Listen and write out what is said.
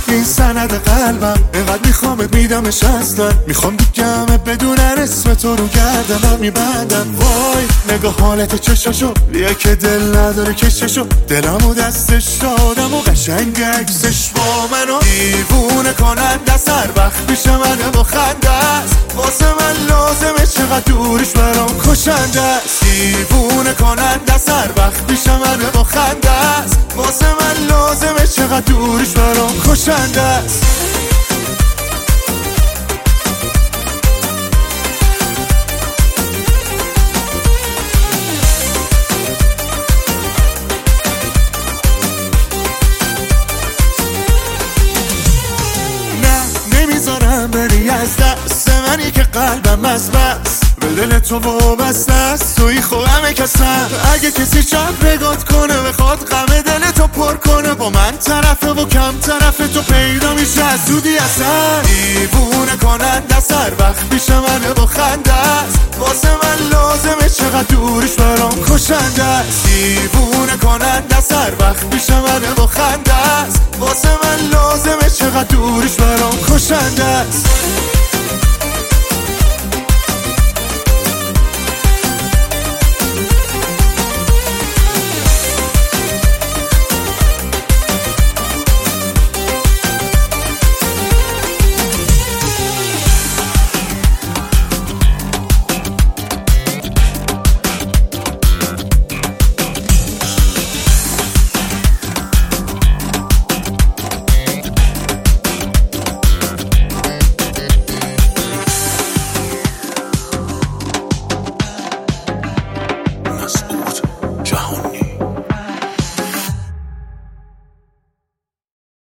این سند قلبم، اینقدر میخوامت میدمش اصلا. میخوام بگمت بدونن اسم تو رو گردنم میبندم. وای نگاه حالت چشاشو، یک دل نداره کششو، دلمو دستش دادم و قشنگ عکسش با منو دیوونه کننده. سر وقت پیش منه با خنده است، واسه من لازمه چقدر دورش برام کشنده است. دیوونه کننده سر وقت پیش منه با خنده است، واسه من لازمه چقدر دورش برام کشنده است. نمیذارم بری از دست منی که قلبم از بس به دل تو وابسته است. توی خودم کسم، اگه کسی شب بگات کنه بخواد غم دل تو پر کنه، با من طرفه و کم طرفه تو پیدا میشه از زودی اصلا. دیوونه کننده سر وقت پیش منه با خنده است، واسه من لازمه چقدر دورش برام کشنده است. دیوونه کننده سر وقت پیش منه با خنده است، واسه من لازمه چقدر دورش برام کشنده است.